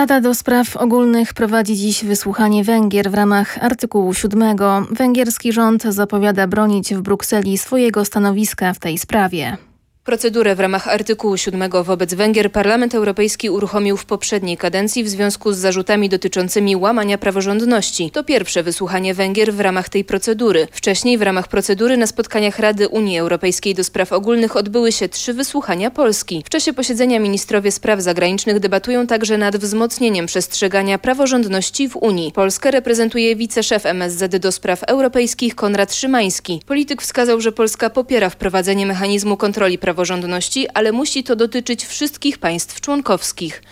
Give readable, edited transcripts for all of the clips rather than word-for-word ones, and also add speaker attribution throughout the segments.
Speaker 1: Rada do Spraw Ogólnych prowadzi dziś wysłuchanie Węgier w ramach artykułu 7. Węgierski rząd zapowiada bronić w Brukseli swojego stanowiska w tej sprawie.
Speaker 2: Procedurę w ramach artykułu 7 wobec Węgier Parlament Europejski uruchomił w poprzedniej kadencji w związku z zarzutami dotyczącymi łamania praworządności. To pierwsze wysłuchanie Węgier w ramach tej procedury. Wcześniej w ramach procedury na spotkaniach Rady Unii Europejskiej do Spraw Ogólnych odbyły się 3 wysłuchania Polski. W czasie posiedzenia ministrowie spraw zagranicznych debatują także nad wzmocnieniem przestrzegania praworządności w Unii. Polskę reprezentuje wiceszef MSZ do spraw europejskich Konrad Szymański. Polityk wskazał, że Polska popiera wprowadzenie mechanizmu kontroli praworządności, ale musi to dotyczyć wszystkich państw członkowskich.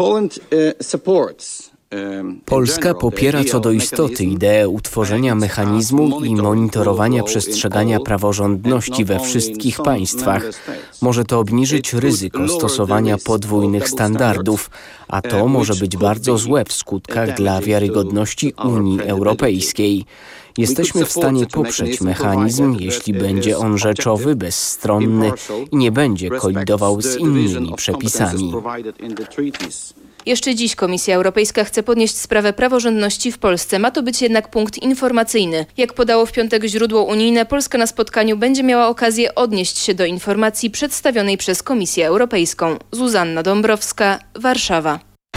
Speaker 3: Polska popiera co do istoty ideę utworzenia mechanizmu i monitorowania przestrzegania praworządności we wszystkich państwach. Może to obniżyć ryzyko stosowania podwójnych standardów, a to może być bardzo złe w skutkach dla wiarygodności Unii Europejskiej. Jesteśmy w stanie poprzeć mechanizm, jeśli będzie on rzeczowy, bezstronny i nie będzie kolidował z innymi przepisami.
Speaker 2: Jeszcze dziś Komisja Europejska chce podnieść sprawę praworządności w Polsce. Ma to być jednak punkt informacyjny. Jak podało w piątek źródło unijne, Polska na spotkaniu będzie miała okazję odnieść się do informacji przedstawionej przez Komisję Europejską. Zuzanna Dąbrowska, Warszawa.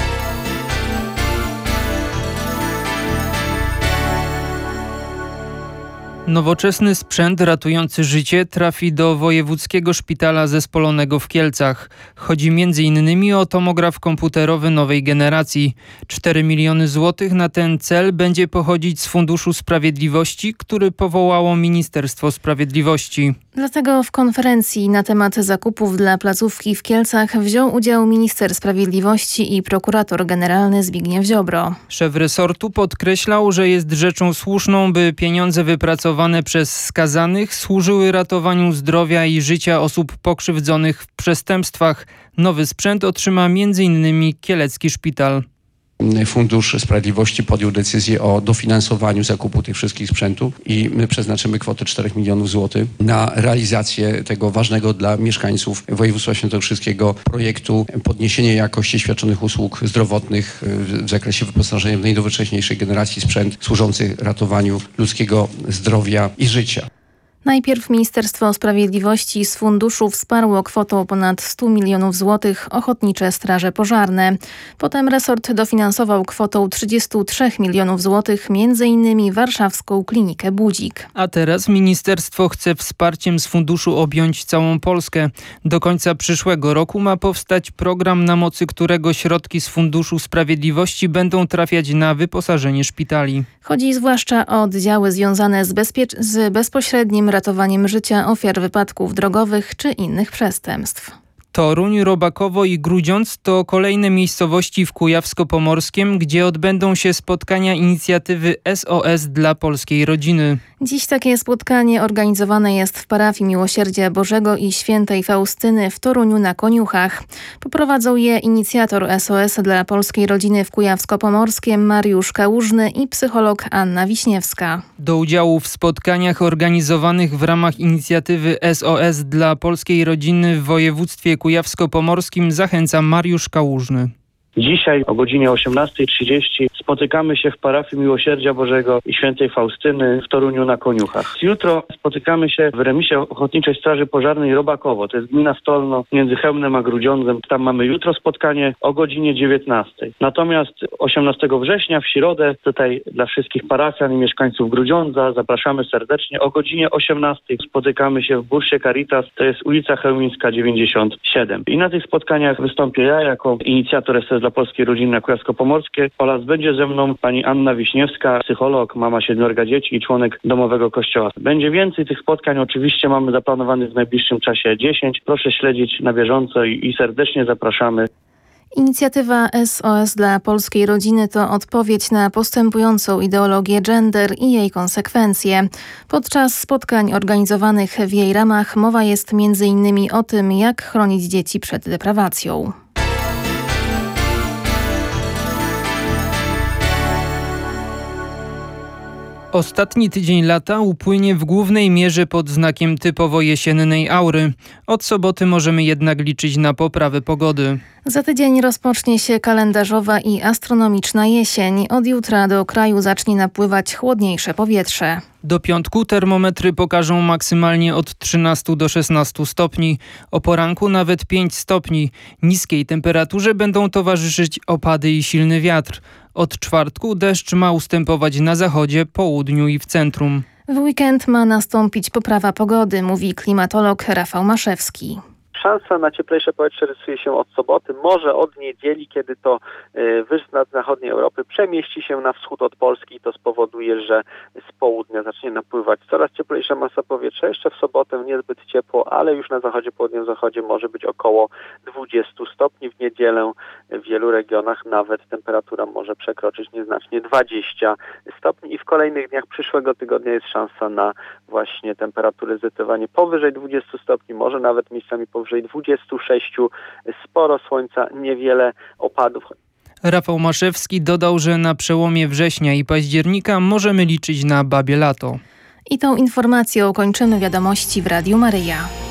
Speaker 4: Nowoczesny sprzęt ratujący życie trafi do Wojewódzkiego Szpitala Zespolonego w Kielcach. Chodzi m.in. o tomograf komputerowy nowej generacji. 4 miliony złotych na ten cel będzie pochodzić z Funduszu Sprawiedliwości, który powołało Ministerstwo Sprawiedliwości.
Speaker 1: Dlatego w konferencji na temat zakupów dla placówki w Kielcach wziął udział minister sprawiedliwości i prokurator generalny Zbigniew Ziobro.
Speaker 4: Szef resortu podkreślał, że jest rzeczą słuszną, by pieniądze wypracowane przez skazanych służyły ratowaniu zdrowia i życia osób pokrzywdzonych w przestępstwach. Nowy sprzęt otrzyma m.in. Kielecki Szpital.
Speaker 5: Fundusz Sprawiedliwości podjął decyzję o dofinansowaniu zakupu tych wszystkich sprzętów i my przeznaczymy kwotę 4 milionów złotych na realizację tego ważnego dla mieszkańców województwa świętokrzyskiego projektu podniesienia jakości świadczonych usług zdrowotnych w zakresie wyposażenia w najnowocześniejszej generacji sprzęt służący ratowaniu ludzkiego zdrowia i życia.
Speaker 1: Najpierw Ministerstwo Sprawiedliwości z funduszu wsparło kwotą ponad 100 milionów złotych ochotnicze straże pożarne. Potem resort dofinansował kwotą 33 milionów złotych m.in. warszawską klinikę Budzik.
Speaker 4: A teraz ministerstwo chce wsparciem z funduszu objąć całą Polskę. Do końca przyszłego roku ma powstać program, na mocy którego środki z Funduszu Sprawiedliwości będą trafiać na wyposażenie szpitali.
Speaker 1: Chodzi zwłaszcza o oddziały związane z bezpośrednim ratowaniem życia ofiar wypadków drogowych czy innych przestępstw.
Speaker 4: Toruń, Robakowo i Grudziądz to kolejne miejscowości w Kujawsko-Pomorskiem, gdzie odbędą się spotkania inicjatywy SOS dla polskiej rodziny.
Speaker 1: Dziś takie spotkanie organizowane jest w parafii Miłosierdzia Bożego i Świętej Faustyny w Toruniu na Koniuchach. Poprowadzą je inicjator SOS dla polskiej rodziny w Kujawsko-Pomorskiem Mariusz Kałużny i psycholog Anna Wiśniewska.
Speaker 4: Do udziału w spotkaniach organizowanych w ramach inicjatywy SOS dla polskiej rodziny w województwie kujawsko-pomorskim zachęca Mariusz Kałużny.
Speaker 6: Dzisiaj o godzinie 18:30 spotykamy się w parafii Miłosierdzia Bożego i Świętej Faustyny w Toruniu na Koniuchach. Jutro spotykamy się w remisie Ochotniczej Straży Pożarnej Robakowo. To jest gmina Stolno między Chełmnem a Grudziądzem. Tam mamy jutro spotkanie o godzinie 19:00. Natomiast 18 września w środę tutaj dla wszystkich parafian i mieszkańców Grudziądza zapraszamy serdecznie. O godzinie 18:00 spotykamy się w Bursie Caritas. To jest ulica Chełmińska 97. I na tych spotkaniach wystąpię ja jako inicjator SOS dla polskiej rodziny na Kujawsko-Pomorskie oraz będzie ze mną pani Anna Wiśniewska, psycholog, mama 7 dzieci i członek domowego kościoła. Będzie więcej tych spotkań, oczywiście mamy zaplanowanych w najbliższym czasie 10. Proszę śledzić na bieżąco i serdecznie zapraszamy.
Speaker 1: Inicjatywa SOS dla polskiej rodziny to odpowiedź na postępującą ideologię gender i jej konsekwencje. Podczas spotkań organizowanych w jej ramach mowa jest m.in. o tym, jak chronić dzieci przed deprawacją.
Speaker 4: Ostatni tydzień lata upłynie w głównej mierze pod znakiem typowo jesiennej aury. Od soboty możemy jednak liczyć na poprawę pogody.
Speaker 1: Za tydzień rozpocznie się kalendarzowa i astronomiczna jesień. Od jutra do kraju zacznie napływać chłodniejsze powietrze.
Speaker 4: Do piątku termometry pokażą maksymalnie od 13 do 16 stopni. O poranku nawet 5 stopni. Niskiej temperaturze będą towarzyszyć opady i silny wiatr. Od czwartku deszcz ma ustępować na zachodzie, południu i w centrum.
Speaker 1: W weekend ma nastąpić poprawa pogody, mówi klimatolog Rafał Maszewski.
Speaker 7: Szansa na cieplejsze powietrze rysuje się od soboty, może od niedzieli, kiedy to wyż nad zachodniej Europy przemieści się na wschód od Polski i to spowoduje, że z południa zacznie napływać coraz cieplejsza masa powietrza. Jeszcze w sobotę niezbyt ciepło, ale już na zachodzie, południowym zachodzie może być około 20 stopni. W niedzielę w wielu regionach nawet temperatura może przekroczyć nieznacznie 20 stopni i w kolejnych dniach przyszłego tygodnia jest szansa na właśnie temperatury zdecydowanie powyżej 20 stopni, może nawet miejscami powyżej 26, sporo słońca, niewiele opadów.
Speaker 4: Rafał Maszewski dodał, że na przełomie września i października możemy liczyć na babie lato.
Speaker 1: I tą informacją kończymy wiadomości w Radiu Maryja.